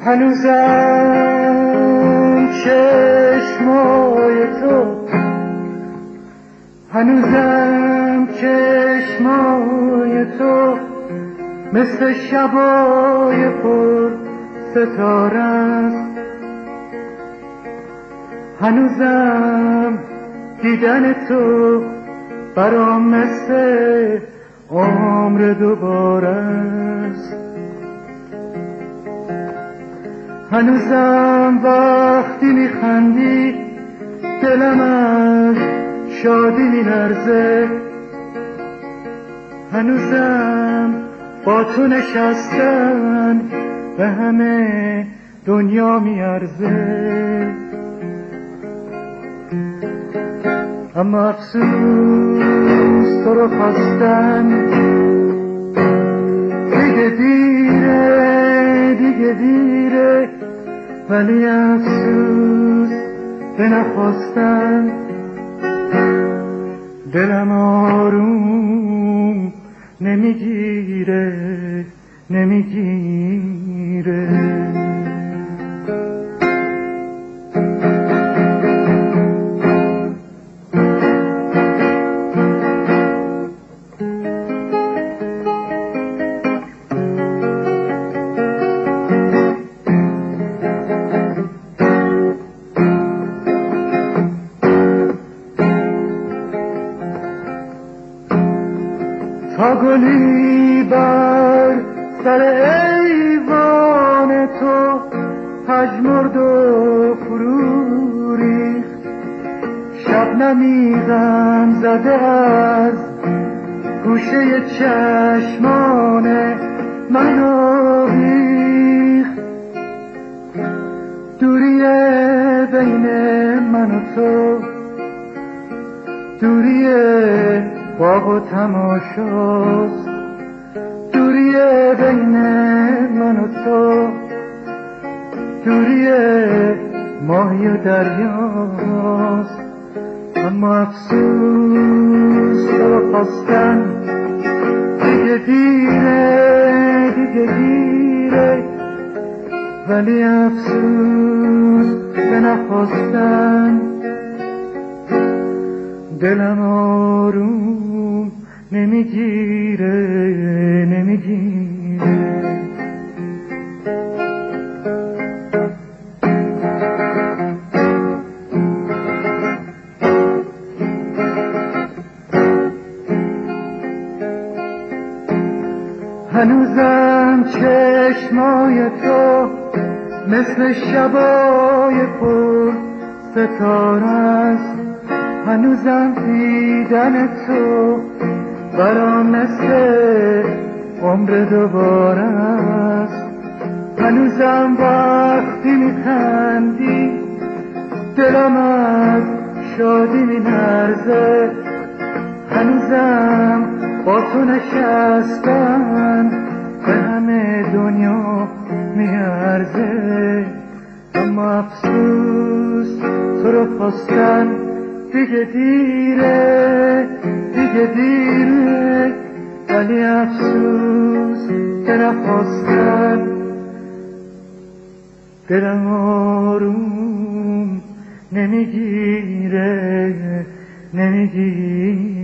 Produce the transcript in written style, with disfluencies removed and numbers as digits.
هنوزم چشمای تو، هنوزم چشمای تو مثل شبای پر ستاره است. هنوزم دیدن تو برام مثل عمر دوباره است. هنوزم وقتی میخندی دلم از شادی میلرزه. هنوزم با تو نشستن به همه دنیا میارزه. اما افسوس تو رو خواستن دیگه دیره، دیگه دیره، ولی افسوس به نخواستن دلم آروم نمیگیره، نمیگیره. تا گلی بر سر ایوان تو پژمرد و فرو ریخت. شبنمی غم زده از گوشه چشمان من آویخت. دوری بین من و تو، دوری باغ و تماشاست. دوری بین من و تو، دوری ماهی و دریاست. اما افسوس تو رو خواستن دیگه دیره، دیگه دیره، ولی افسوس به نخواستن دلم آروم نمیگیره، نمیگیره. هنوزم چشمای تو مثل شبای پر ستاره است. هنوزم دیدن تو برام مثل عمر دوباره است. هنوزم وقتی میخندی دلم از شادی میلرزه. هنوزم با تو نشستن به همه دنیا میارزه. اما افسوس تو رو خواستن دیگه دیره، دیگه دیره، ولی افسوس که نخواستن دلم آروم نمیگیره، نمیگیره.